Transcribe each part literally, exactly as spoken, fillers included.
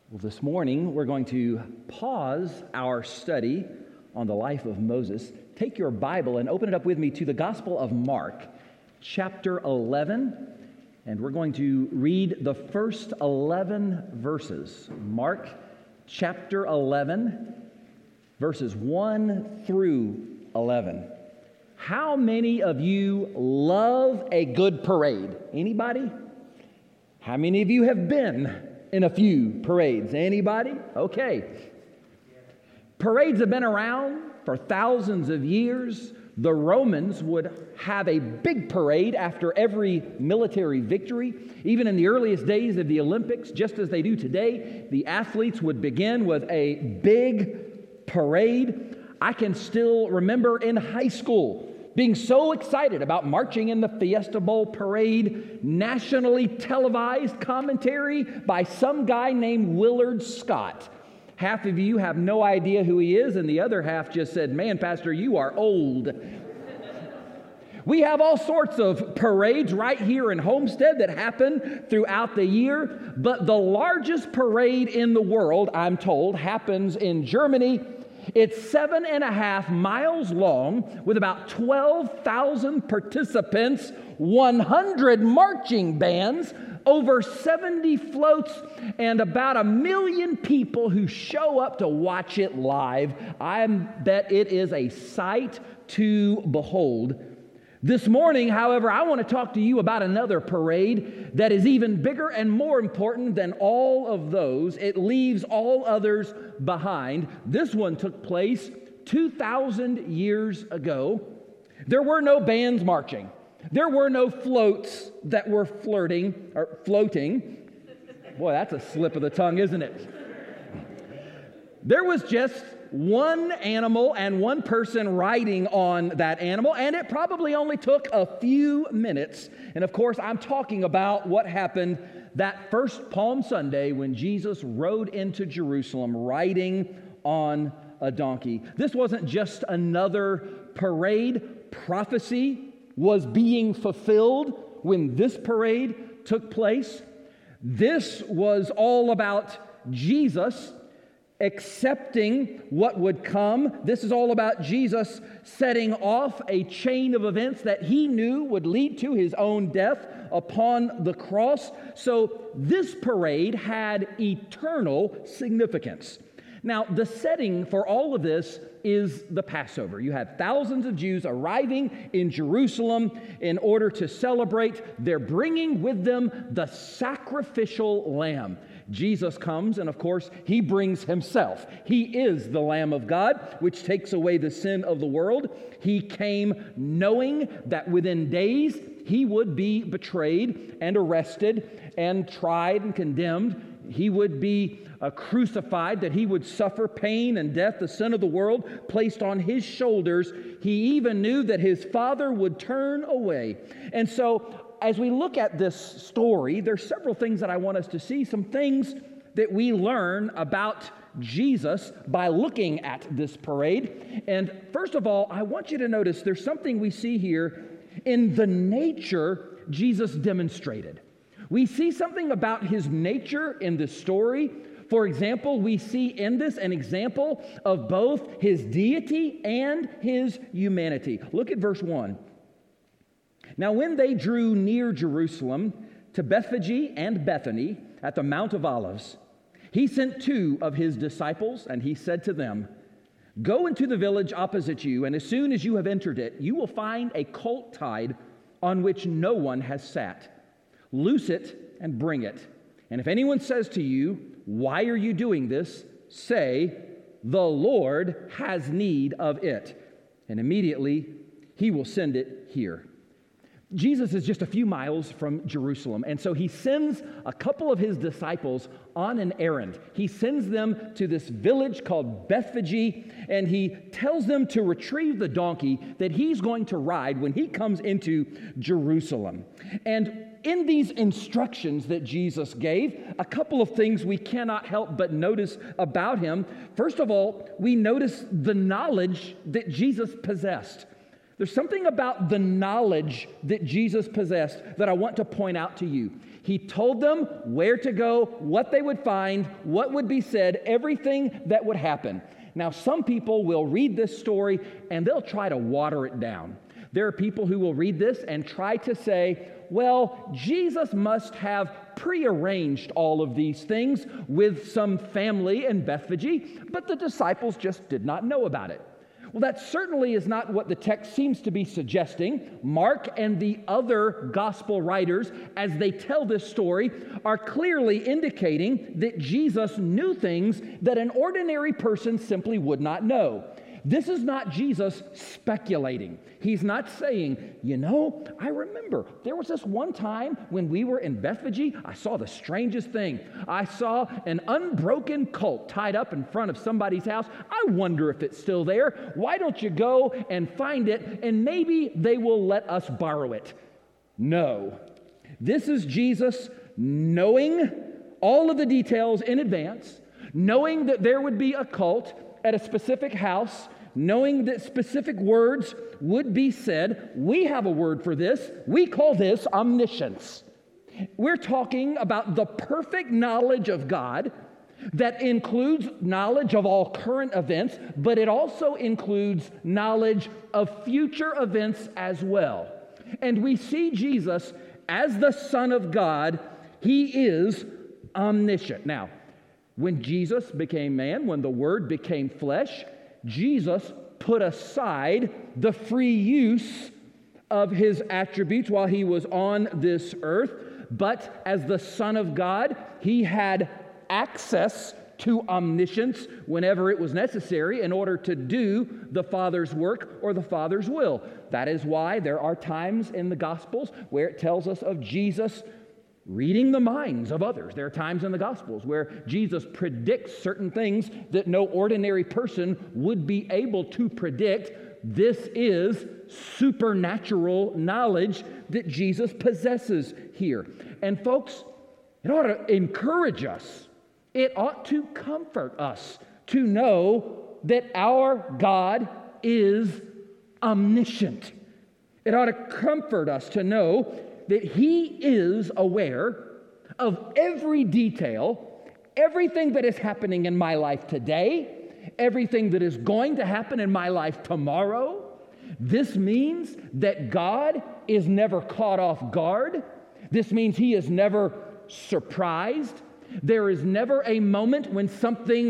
Well, this morning we're going to pause our study on the life of Moses. Take your Bible and open it up with me to the Gospel of Mark, chapter eleven, and we're going to read the first eleven verses. Mark, chapter eleven, verses one through eleven. How many of you love a good parade? Anybody? How many of you have been in a few parades? Anybody? Okay. Parades have been around for thousands of years. The Romans would have a big parade after every military victory. Even in the earliest days of the Olympics, just as they do today, the athletes would begin with a big parade. I can still remember in high school being so excited about marching in the Fiesta Bowl parade, nationally televised commentary by some guy named Willard Scott. Half of you have no idea who he is, and the other half just said, "Man, Pastor, you are old." We have all sorts of parades right here in Homestead that happen throughout the year, but the largest parade in the world, I'm told, happens in Germany. It's seven and a half miles long with about twelve thousand participants, one hundred marching bands, over seventy floats, and about a million people who show up to watch it live. I bet it is a sight to behold. This morning, however, I want to talk to you about another parade that is even bigger and more important than all of those. It leaves all others behind. This one took place two thousand years ago. There were no bands marching. There were no floats that were flirting or floating. Boy, that's a slip of the tongue, isn't it? There was just one animal and one person riding on that animal, and it probably only took a few minutes. And of course, I'm talking about what happened that first Palm Sunday when Jesus rode into Jerusalem riding on a donkey. This wasn't just another parade. Prophecy was being fulfilled when this parade took place. This was all about Jesus accepting what would come. This is all about Jesus setting off a chain of events that he knew would lead to his own death upon the cross. So this parade had eternal significance. Now, the setting for all of this is the Passover. You have thousands of Jews arriving in Jerusalem in order to celebrate. They're bringing with them the sacrificial lamb. Jesus comes, and of course, he brings himself. He is the Lamb of God, which takes away the sin of the world. He came knowing that within days he would be betrayed and arrested and tried and condemned. He would be uh, crucified, that he would suffer pain and death, the sin of the world placed on his shoulders. He even knew that his Father would turn away. And so, as we look at this story, there's several things that I want us to see, some things that we learn about Jesus by looking at this parade. And first of all, I want you to notice there's something we see here in the nature Jesus demonstrated. We see something about his nature in this story. For example, we see in this an example of both his deity and his humanity. Look at verse one. Now, when they drew near Jerusalem to Bethphage and Bethany at the Mount of Olives, he sent two of his disciples, and he said to them, "Go into the village opposite you, and as soon as you have entered it, you will find a colt tied on which no one has sat. Loose it and bring it. And if anyone says to you, 'Why are you doing this?' say, 'The Lord has need of it,' and immediately he will send it here." Jesus is just a few miles from Jerusalem, and so he sends a couple of his disciples on an errand. He sends them to this village called Bethphage, and he tells them to retrieve the donkey that he's going to ride when he comes into Jerusalem. And in these instructions that Jesus gave, a couple of things we cannot help but notice about him. First of all, we notice the knowledge that Jesus possessed. There's something about the knowledge that Jesus possessed that I want to point out to you. He told them where to go, what they would find, what would be said, everything that would happen. Now, some people will read this story and they'll try to water it down. There are people who will read this and try to say, well, Jesus must have prearranged all of these things with some family in Bethphage, but the disciples just did not know about it. Well, that certainly is not what the text seems to be suggesting. Mark and the other gospel writers, as they tell this story, are clearly indicating that Jesus knew things that an ordinary person simply would not know. This is not Jesus speculating. He's not saying, you know, I remember there was this one time when we were in Bethphage, I saw the strangest thing. I saw an unbroken colt tied up in front of somebody's house. I wonder if it's still there. Why don't you go and find it, and maybe they will let us borrow it? No. This is Jesus knowing all of the details in advance, knowing that there would be a cult at a specific house, knowing that specific words would be said. We have a word for this. We call this omniscience. We're talking about the perfect knowledge of God that includes knowledge of all current events, but it also includes knowledge of future events as well. And we see Jesus as the Son of God. He is omniscient. Now, when Jesus became man, when the Word became flesh, Jesus put aside the free use of his attributes while he was on this earth. But as the Son of God, he had access to omniscience whenever it was necessary in order to do the Father's work or the Father's will. That is why there are times in the Gospels where it tells us of Jesus reading the minds of others. There are times in the Gospels where Jesus predicts certain things that no ordinary person would be able to predict. This is supernatural knowledge that Jesus possesses here. And folks, it ought to encourage us. It ought to comfort us to know that our God is omniscient. It ought to comfort us to know that He is aware of every detail, everything that is happening in my life today, everything that is going to happen in my life tomorrow. This means that God is never caught off guard. This means He is never surprised. There is never a moment when something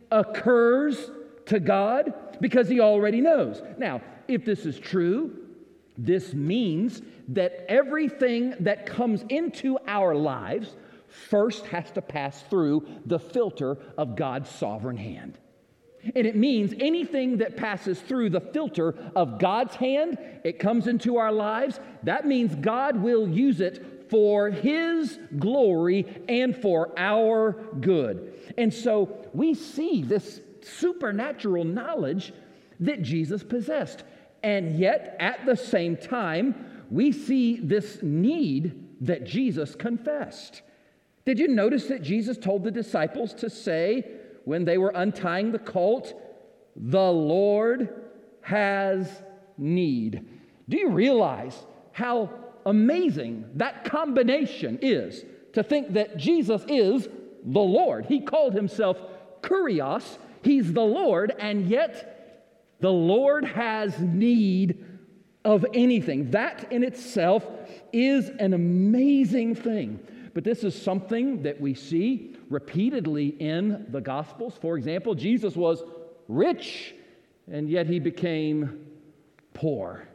occurs to God because He already knows. Now, if this is true, this means that everything that comes into our lives first has to pass through the filter of God's sovereign hand. And it means anything that passes through the filter of God's hand, it comes into our lives. That means God will use it for His glory and for our good. And so we see this supernatural knowledge that Jesus possessed. And yet, at the same time, we see this need that Jesus confessed. Did you notice that Jesus told the disciples to say, when they were untying the colt, "The Lord has need"? Do you realize how amazing that combination is, to think that Jesus is the Lord? He called Himself Kurios. He's the Lord, and yet the Lord has need of anything. That in itself is an amazing thing. But this is something that we see repeatedly in the Gospels. For example, Jesus was rich, and yet He became poor.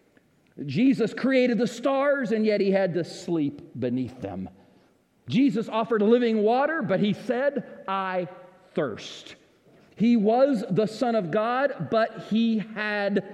Jesus created the stars, and yet He had to sleep beneath them. Jesus offered living water, but He said, "I thirst." He was the Son of God, but He had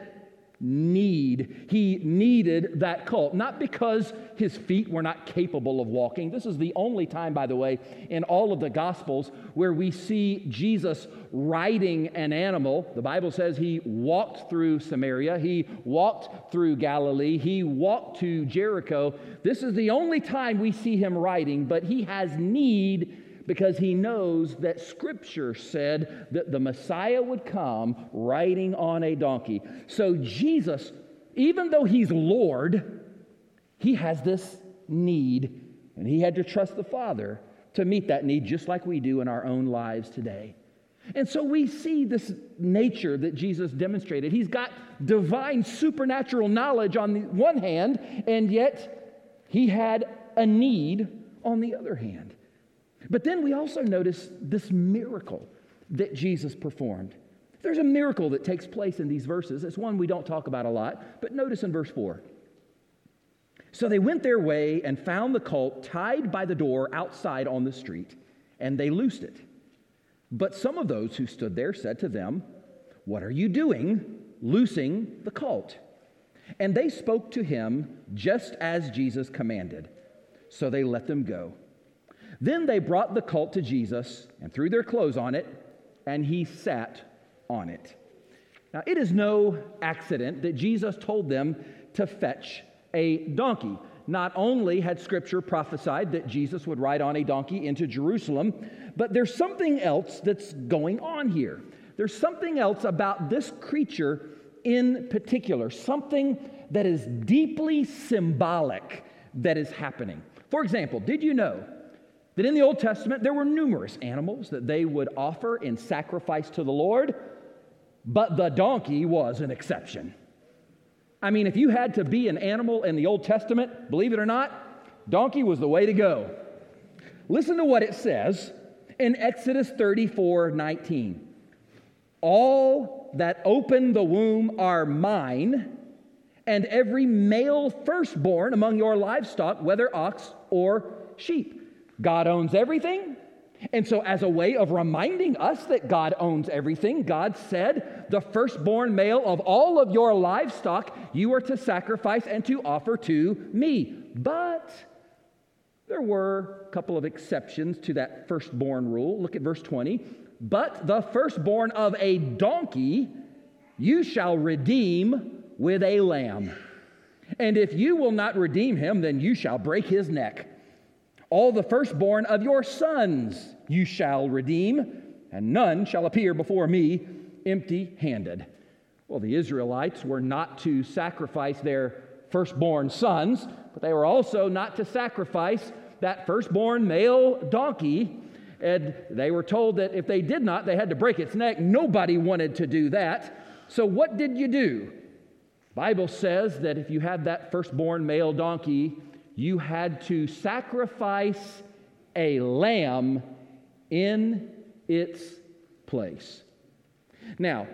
need. He needed that colt, not because His feet were not capable of walking. This is the only time, by the way, in all of the Gospels where we see Jesus riding an animal. The Bible says He walked through Samaria. He walked through Galilee. He walked to Jericho. This is the only time we see Him riding, but He has need because He knows that Scripture said that the Messiah would come riding on a donkey. So Jesus, even though He's Lord, He has this need And he had to trust the Father to meet that need just like we do in our own lives today. And so we see this nature that Jesus demonstrated. He's got divine supernatural knowledge on the one hand, and yet he had a need on the other hand. But then we also notice this miracle that Jesus performed. There's a miracle that takes place in these verses. It's one we don't talk about a lot, but notice in verse four. So they went their way and found the colt tied by the door outside on the street, and they loosed it. But some of those who stood there said to them, "What are you doing, loosing the colt?" And they spoke to him just as Jesus commanded. So they let them go. Then they brought the colt to Jesus and threw their clothes on it, and he sat on it. Now, it is no accident that Jesus told them to fetch a donkey. Not only had Scripture prophesied that Jesus would ride on a donkey into Jerusalem, but there's something else that's going on here. There's something else about this creature in particular, something that is deeply symbolic that is happening. For example, did you know that in the Old Testament there were numerous animals that they would offer in sacrifice to the Lord, but the donkey was an exception? I mean, if you had to be an animal in the Old Testament, believe it or not, donkey was the way to go. Listen to what it says in Exodus thirty-four nineteen. All that open the womb are mine, and every male firstborn among your livestock, whether ox or sheep. God owns everything. And so as a way of reminding us that God owns everything, God said, the firstborn male of all of your livestock, you are to sacrifice and to offer to me. But there were a couple of exceptions to that firstborn rule. Look at verse twenty. But the firstborn of a donkey you shall redeem with a lamb. And if you will not redeem him, then you shall break his neck. All the firstborn of your sons you shall redeem, and none shall appear before me empty-handed. Well, the Israelites were not to sacrifice their firstborn sons, but they were also not to sacrifice that firstborn male donkey. And they were told that if they did not, they had to break its neck. Nobody wanted to do that. So what did you do? The Bible says that if you had that firstborn male donkey, you had to sacrifice a lamb in its place. Now,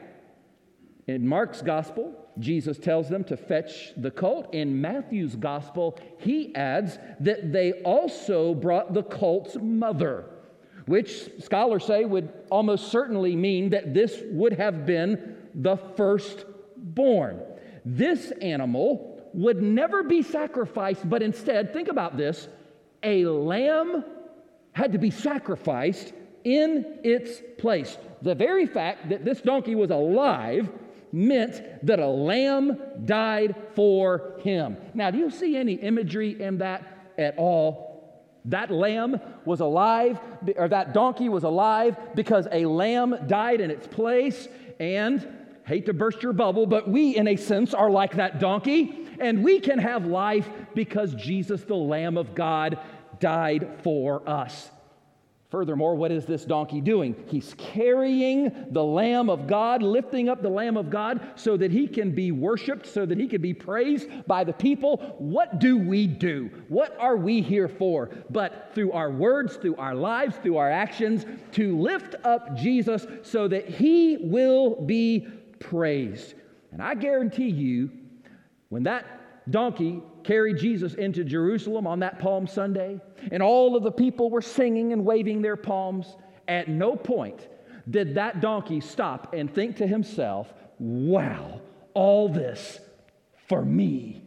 in Mark's gospel, Jesus tells them to fetch the colt. In Matthew's gospel, he adds that they also brought the colt's mother, which scholars say would almost certainly mean that this would have been the firstborn. This animal would never be sacrificed, but instead, think about this, a lamb had to be sacrificed in its place. The very fact that this donkey was alive meant that a lamb died for him. Now, do you see any imagery in that at all? That lamb was alive, or that donkey was alive because a lamb died in its place. And, hate to burst your bubble, but we, in a sense, are like that donkey. And we can have life because Jesus, the Lamb of God, died for us. Furthermore, what is this donkey doing? He's carrying the Lamb of God, lifting up the Lamb of God so that he can be worshiped, so that he can be praised by the people. What do we do? What are we here for? But through our words, through our lives, through our actions, to lift up Jesus so that he will be praised. And I guarantee you, when that donkey carried Jesus into Jerusalem on that Palm Sunday, and all of the people were singing and waving their palms, at no point did that donkey stop and think to himself, wow, all this for me.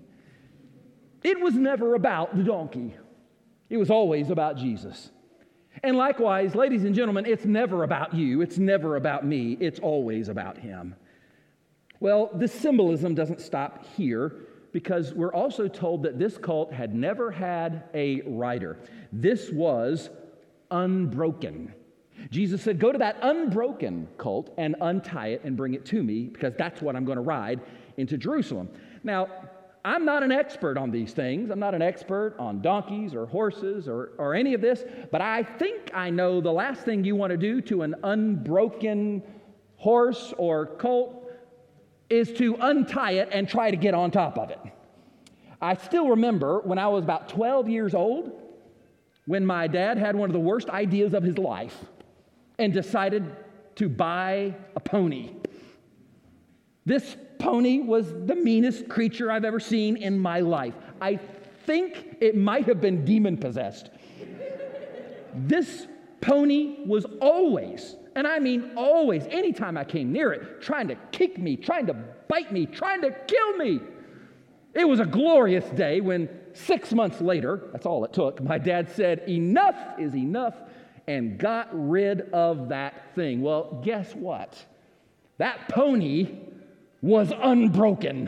It was never about the donkey. It was always about Jesus. And likewise, ladies and gentlemen, it's never about you. It's never about me. It's always about him. Well, this symbolism doesn't stop here, because we're also told that this colt had never had a rider. This was unbroken. Jesus said, go to that unbroken colt and untie it and bring it to me, because that's what I'm going to ride into Jerusalem. Now, I'm not an expert on these things. I'm not an expert on donkeys or horses or, or any of this, but I think I know the last thing you want to do to an unbroken horse or colt is to untie it and try to get on top of it. I still remember when I was about twelve years old, when my dad had one of the worst ideas of his life and decided to buy a pony. This pony was the meanest creature I've ever seen in my life. I think it might have been demon-possessed. This pony was always, and I mean always, anytime I came near it, trying to kick me, trying to bite me, trying to kill me. It was a glorious day when six months later, that's all it took, my dad said, enough is enough, and got rid of that thing. Well, guess what? That pony was unbroken.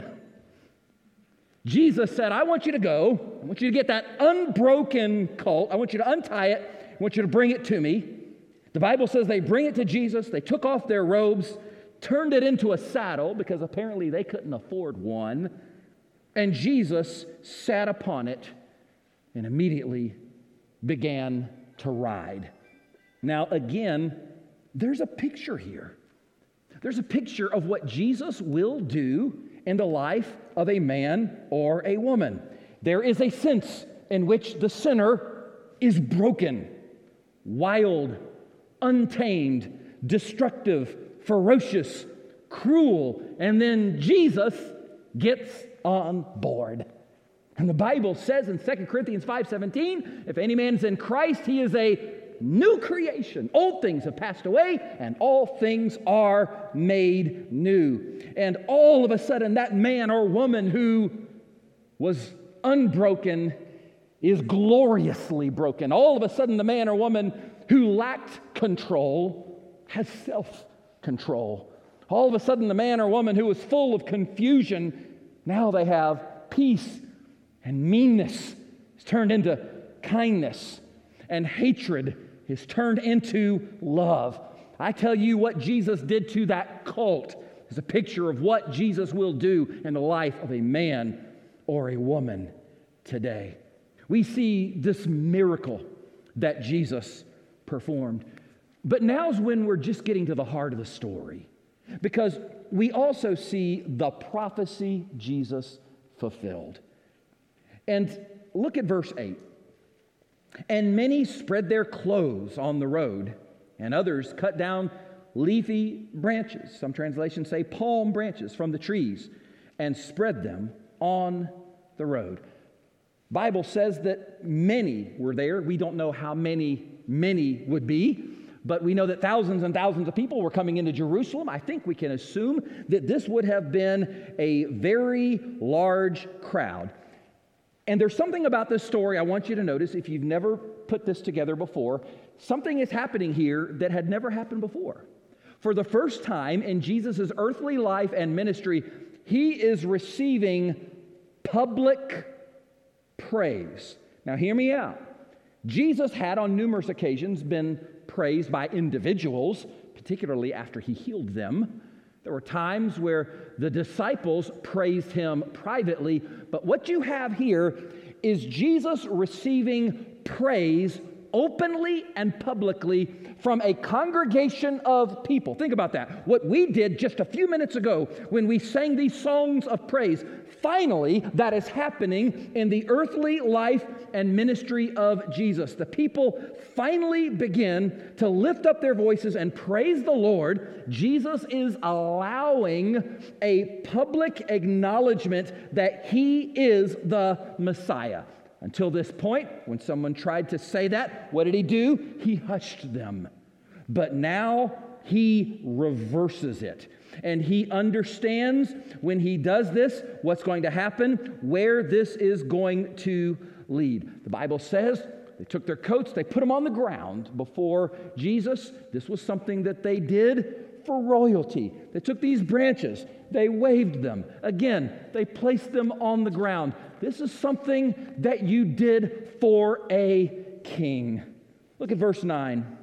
Jesus said, I want you to go. I want you to get that unbroken colt. I want you to untie it. I want you to bring it to me. The Bible says they bring it to Jesus. They took off their robes, turned it into a saddle because apparently they couldn't afford one. And Jesus sat upon it and immediately began to ride. Now, again, there's a picture here. There's a picture of what Jesus will do in the life of a man or a woman. There is a sense in which the sinner is broken, wild, untamed, destructive, ferocious, cruel, and then Jesus gets on board. And the Bible says in Second Corinthians five seventeen, if any man is in Christ, he is a new creation. Old things have passed away, and all things are made new. And all of a sudden, that man or woman who was unbroken is gloriously broken. All of a sudden, the man or woman who lacked control has self-control. All of a sudden, the man or woman who was full of confusion, now they have peace, and meanness is turned into kindness, and hatred is turned into love. I tell you, what Jesus did to that colt is a picture of what Jesus will do in the life of a man or a woman today. We see this miracle that Jesus performed. But now's when we're just getting to the heart of the story, because we also see the prophecy Jesus fulfilled. And look at verse eight. And many spread their clothes on the road, and others cut down leafy branches, some translations say palm branches from the trees, and spread them on the road. Bible says that many were there. We don't know how many many would be, but we know that thousands and thousands of people were coming into Jerusalem. I think we can assume that this would have been a very large crowd. And there's something about this story I want you to notice, if you've never put this together before. Something is happening here that had never happened before. For the first time in Jesus' earthly life and ministry, he is receiving public praise. Now, hear me out. Jesus had on numerous occasions been praised by individuals, particularly after he healed them. There were times where the disciples praised him privately, but what you have here is Jesus receiving praise openly and publicly from a congregation of people. Think about that. What we did just a few minutes ago when we sang these songs of praise, finally, that is happening in the earthly life and ministry of Jesus. The people finally begin to lift up their voices and praise the Lord. Jesus is allowing a public acknowledgement that he is the Messiah. Until this point, when someone tried to say that, what did he do? He hushed them. But now he reverses it. And he understands when he does this, what's going to happen, where this is going to lead. The Bible says they took their coats, they put them on the ground before Jesus. This was something that they did for royalty. They took these branches, they waved them. Again, they placed them on the ground. This is something that you did for a king. Look at verse nine.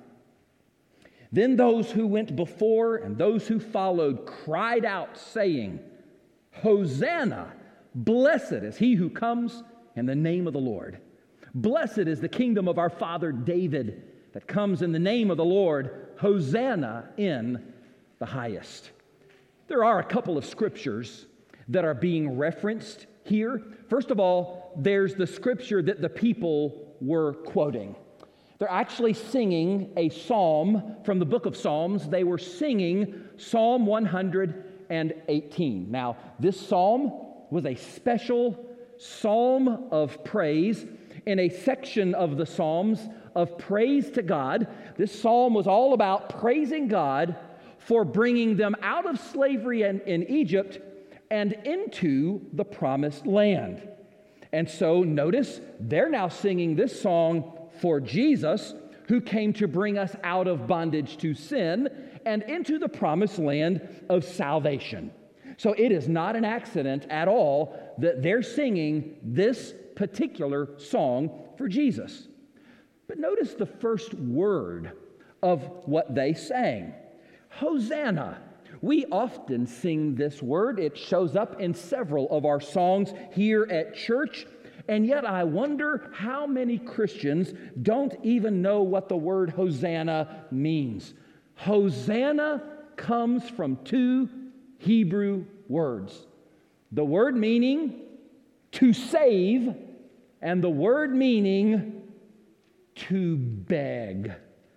Then those who went before and those who followed cried out, saying, Hosanna! Blessed is he who comes in the name of the Lord. Blessed is the kingdom of our father David that comes in the name of the Lord. Hosanna in the highest. There are a couple of scriptures that are being referenced here. First of all, there's the scripture that the people were quoting. They're actually singing a psalm from the book of Psalms. They were singing Psalm one hundred eighteen. Now, this psalm was a special psalm of praise in a section of the Psalms of praise to God. This psalm was all about praising God for bringing them out of slavery in, in Egypt and into the promised land. And so notice they're now singing this song for Jesus, who came to bring us out of bondage to sin and into the promised land of salvation. So it is not an accident at all that they're singing this particular song for Jesus. But notice the first word of what they sang. Hosanna. We often sing this word. It shows up in several of our songs here at church. And yet I wonder how many Christians don't even know what the word Hosanna means. Hosanna comes from two Hebrew words. The word meaning to save, and the word meaning to beg.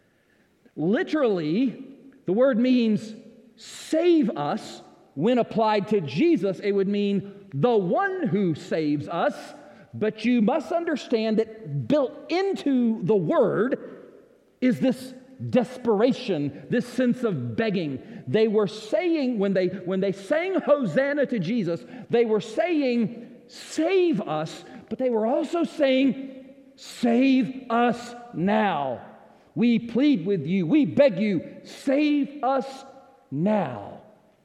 Literally, the word means save us. When applied to Jesus, it would mean the one who saves us. But you must understand that built into the word is this desperation, this sense of begging. They were saying, when they when they sang Hosanna to Jesus, they were saying, save us, but they were also saying, save us now. We plead with you, we beg you, save us now.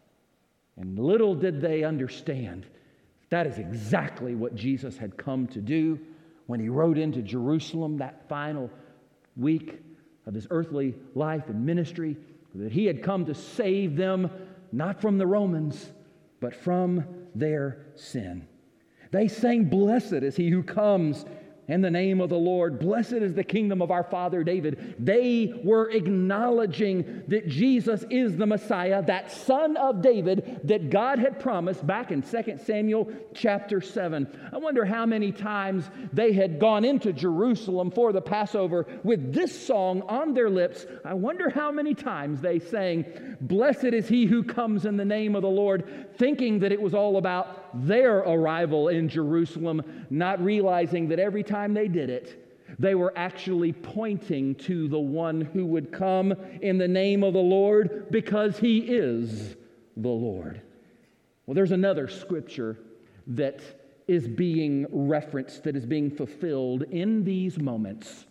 And little did they understand, that is exactly what Jesus had come to do when he rode into Jerusalem that final week of his earthly life and ministry, that he had come to save them, not from the Romans, but from their sin. They sang, blessed is he who comes in the name of the Lord. Blessed is the kingdom of our father David. They were acknowledging that Jesus is the Messiah, that son of David that God had promised back in Second Samuel chapter seven. I wonder how many times they had gone into Jerusalem for the Passover with this song on their lips. I wonder how many times they sang, blessed is he who comes in the name of the Lord, thinking that it was all about their arrival in Jerusalem, not realizing that every time they did it, they were actually pointing to the one who would come in the name of the Lord because he is the Lord. Well, there's another scripture that is being referenced, that is being fulfilled in these moments.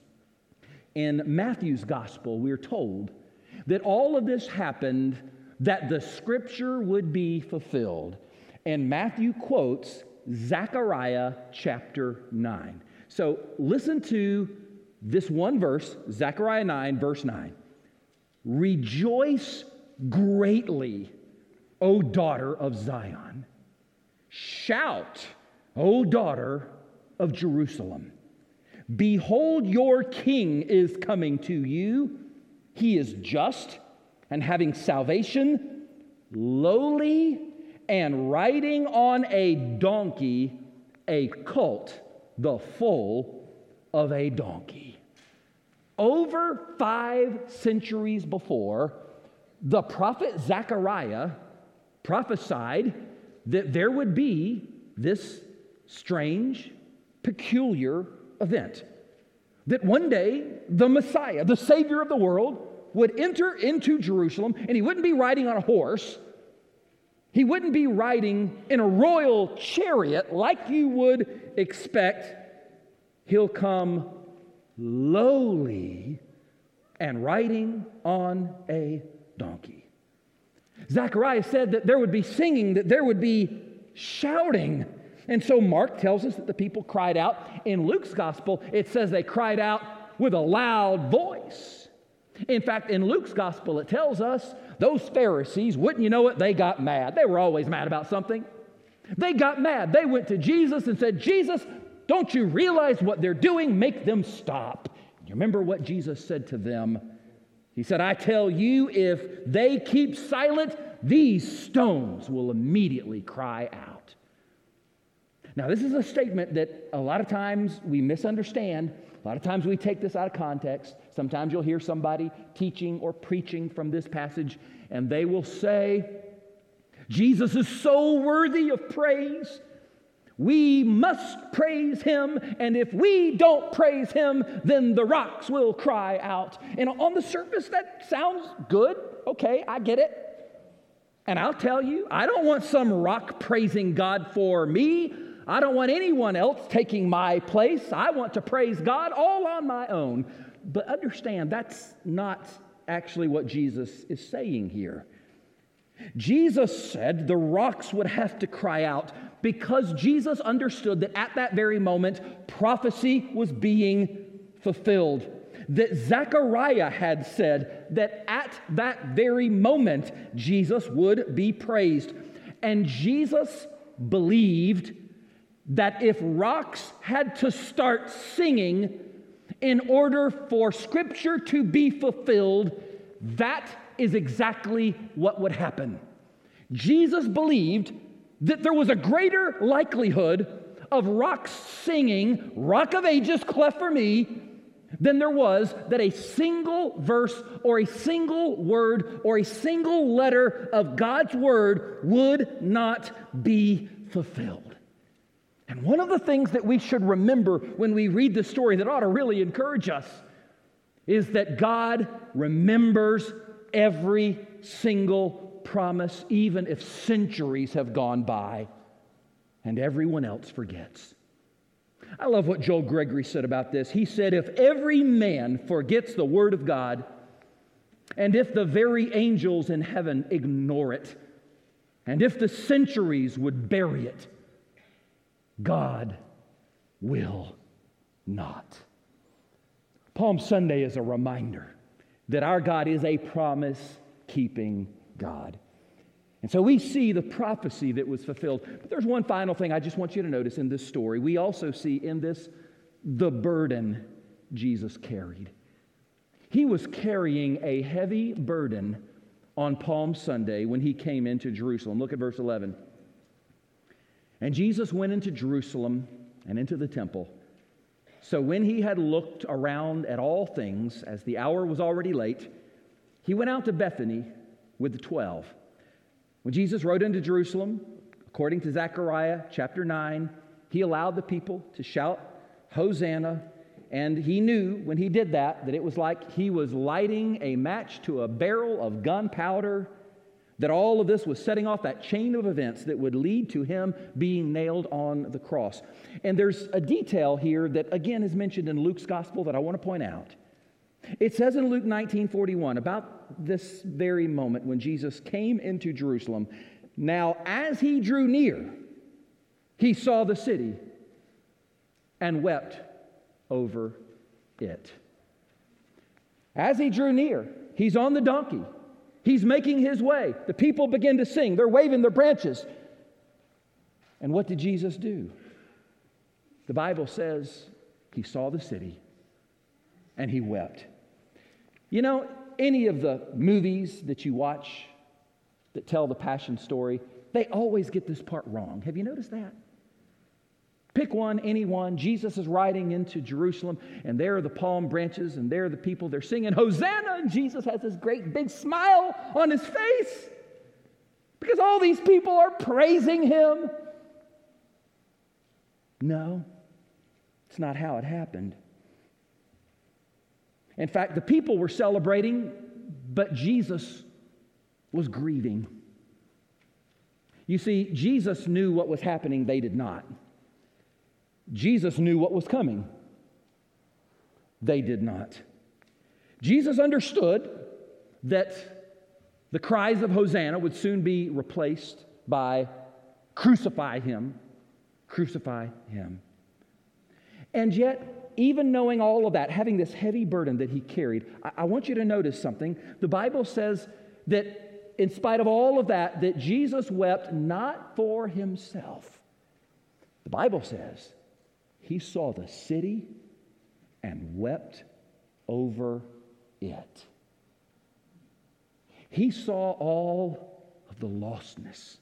In Matthew's gospel, we're told that all of this happened that the scripture would be fulfilled. And Matthew quotes Zechariah chapter nine. So listen to this one verse, Zechariah nine, verse nine. Rejoice greatly, O daughter of Zion. Shout, O daughter of Jerusalem. Behold, your king is coming to you. He is just and having salvation, lowly, and riding on a donkey, a colt, the foal of a donkey. Over five centuries before, the prophet Zechariah prophesied that there would be this strange, peculiar event. That one day, the Messiah, the Savior of the world, would enter into Jerusalem, and he wouldn't be riding on a horse. He wouldn't be riding in a royal chariot like you would expect. He'll come lowly and riding on a donkey. Zechariah said that there would be singing, that there would be shouting. And so Mark tells us that the people cried out. In Luke's gospel, it says they cried out with a loud voice. In fact, in Luke's gospel, it tells us those Pharisees, wouldn't you know it, they got mad. They were always mad about something. They got mad. They went to Jesus and said, Jesus, don't you realize what they're doing? Make them stop. You remember what Jesus said to them? He said, I tell you, if they keep silent, these stones will immediately cry out. Now, this is a statement that a lot of times we misunderstand. A lot of times we take this out of context. Sometimes you'll hear somebody teaching or preaching from this passage, and they will say, Jesus is so worthy of praise. We must praise him, and if we don't praise him, then the rocks will cry out. And on the surface, that sounds good. Okay, I get it. And I'll tell you, I don't want some rock praising God for me. I don't want anyone else taking my place. I want to praise God all on my own. But understand, that's not actually what Jesus is saying here. Jesus said the rocks would have to cry out because Jesus understood that at that very moment, prophecy was being fulfilled. That Zechariah had said that at that very moment, Jesus would be praised. And Jesus believed that if rocks had to start singing in order for Scripture to be fulfilled, that is exactly what would happen. Jesus believed that there was a greater likelihood of rocks singing, Rock of Ages, cleft for me, than there was that a single verse or a single word or a single letter of God's word would not be fulfilled. And one of the things that we should remember when we read the story that ought to really encourage us is that God remembers every single promise, even if centuries have gone by and everyone else forgets. I love what Joel Gregory said about this. He said, if every man forgets the word of God, and if the very angels in heaven ignore it, and if the centuries would bury it, God will not. Palm Sunday is a reminder that our God is a promise-keeping God. And so we see the prophecy that was fulfilled. But there's one final thing I just want you to notice in this story. We also see in this the burden Jesus carried. He was carrying a heavy burden on Palm Sunday when he came into Jerusalem. Look at verse eleven. And Jesus went into Jerusalem and into the temple. So when he had looked around at all things, as the hour was already late, he went out to Bethany with the twelve. When Jesus rode into Jerusalem, according to Zechariah chapter nine, he allowed the people to shout, Hosanna, and he knew when he did that, that it was like he was lighting a match to a barrel of gunpowder, that all of this was setting off that chain of events that would lead to him being nailed on the cross. And there's a detail here that, again, is mentioned in Luke's gospel that I want to point out. It says in Luke nineteen forty-one, about this very moment when Jesus came into Jerusalem, now as he drew near, he saw the city and wept over it. As he drew near, he's on the donkey. He's making his way. The people begin to sing. They're waving their branches. And what did Jesus do? The Bible says he saw the city and he wept. You know, any of the movies that you watch that tell the Passion story, they always get this part wrong. Have you noticed that? Pick one, any one. Jesus is riding into Jerusalem, and there are the palm branches, and there are the people. They're singing, Hosanna, and Jesus has this great big smile on his face because all these people are praising him. No, it's not how it happened. In fact, the people were celebrating, but Jesus was grieving. You see, Jesus knew what was happening, they did not. Jesus knew what was coming. They did not. Jesus understood that the cries of Hosanna would soon be replaced by crucify him, crucify him. And yet, even knowing all of that, having this heavy burden that he carried, I, I want you to notice something. The Bible says that in spite of all of that, that Jesus wept not for himself. The Bible says he saw the city and wept over it. He saw all of the lostness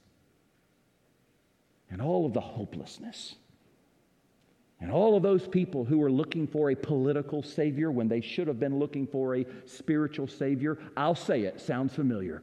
and all of the hopelessness and all of those people who were looking for a political savior when they should have been looking for a spiritual savior. I'll say it, sounds familiar.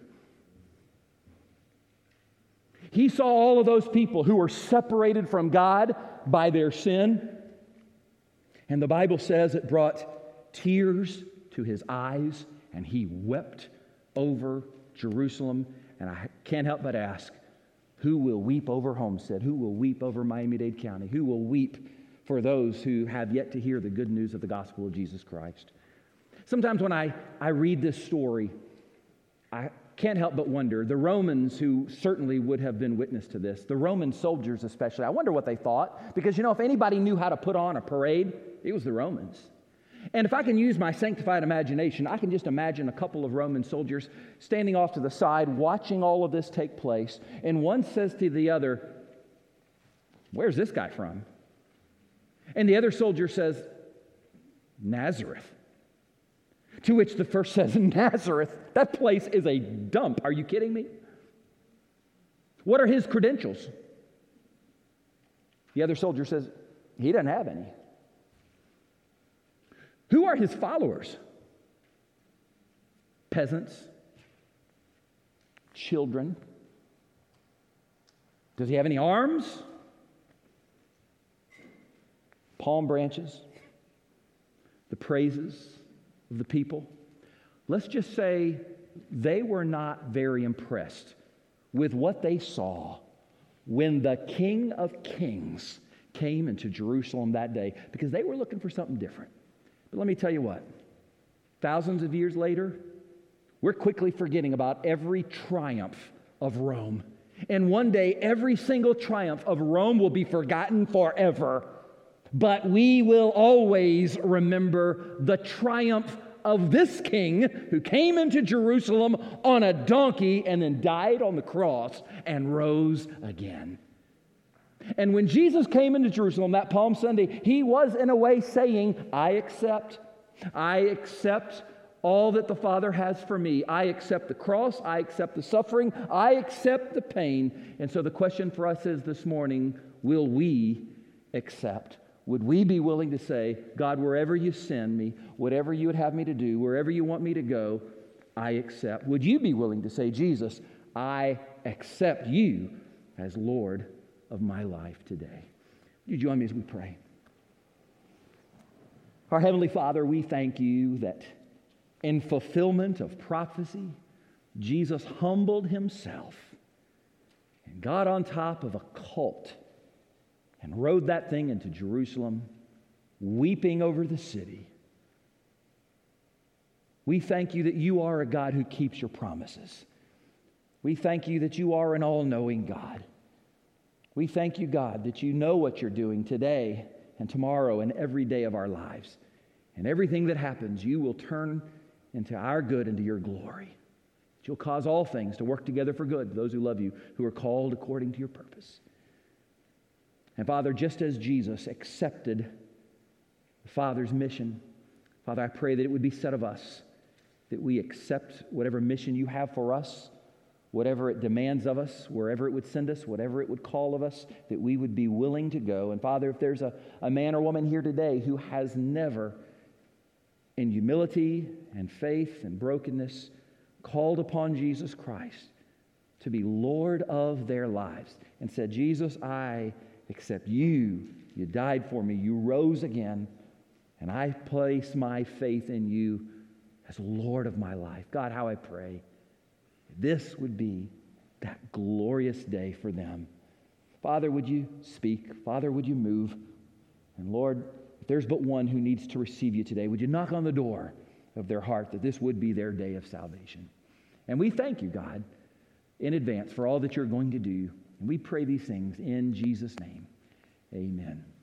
He saw all of those people who were separated from God by their sin. And the Bible says it brought tears to his eyes, and he wept over Jerusalem. And I can't help but ask, who will weep over Homestead? Who will weep over Miami-Dade County? Who will weep for those who have yet to hear the good news of the gospel of Jesus Christ? Sometimes when I, I read this story, I can't help but wonder, the Romans, who certainly would have been witness to this, the Roman soldiers especially, I wonder what they thought. Because, you know, if anybody knew how to put on a parade, it was the Romans. And if I can use my sanctified imagination, I can just imagine a couple of Roman soldiers standing off to the side, watching all of this take place. And one says to the other, "Where's this guy from?" And the other soldier says, "Nazareth." To which the first says, "Nazareth? That place is a dump. Are you kidding me? What are his credentials?" The other soldier says, "He doesn't have any." Who are his followers? Peasants? Children? Does he have any arms? Palm branches? The praises of the people? Let's just say they were not very impressed with what they saw when the King of Kings came into Jerusalem that day, because they were looking for something different. But let me tell you what, thousands of years later, we're quickly forgetting about every triumph of Rome. And one day, every single triumph of Rome will be forgotten forever. But we will always remember the triumph of this king who came into Jerusalem on a donkey and then died on the cross and rose again. And when Jesus came into Jerusalem that Palm Sunday, he was in a way saying, I accept, I accept all that the Father has for me. I accept the cross, I accept the suffering, I accept the pain. And so the question for us is this morning, will we accept? Would we be willing to say, God, wherever you send me, whatever you would have me to do, wherever you want me to go, I accept? Would you be willing to say, Jesus, I accept you as Lord of my life today? Would you join me as we pray? Our Heavenly Father, we thank you that in fulfillment of prophecy, Jesus humbled himself and got on top of a colt and rode that thing into Jerusalem, weeping over the city. We thank you that you are a God who keeps your promises. We thank you that you are an all-knowing God. We thank you, God, that you know what you're doing today and tomorrow and every day of our lives. And everything that happens, you will turn into our good and to your glory. That you'll cause all things to work together for good, those who love you, who are called according to your purpose. And Father, just as Jesus accepted the Father's mission, Father, I pray that it would be said of us that we accept whatever mission you have for us, whatever it demands of us, wherever it would send us, whatever it would call of us, that we would be willing to go. And Father, if there's a, a man or woman here today who has never, in humility and faith and brokenness, called upon Jesus Christ to be Lord of their lives and said, Jesus, I accept you. You died for me. You rose again. And I place my faith in you as Lord of my life. God, how I pray this would be that glorious day for them. Father, would you speak? Father, would you move? And Lord, if there's but one who needs to receive you today, would you knock on the door of their heart that this would be their day of salvation? And we thank you, God, in advance for all that you're going to do. And we pray these things in Jesus' name. Amen.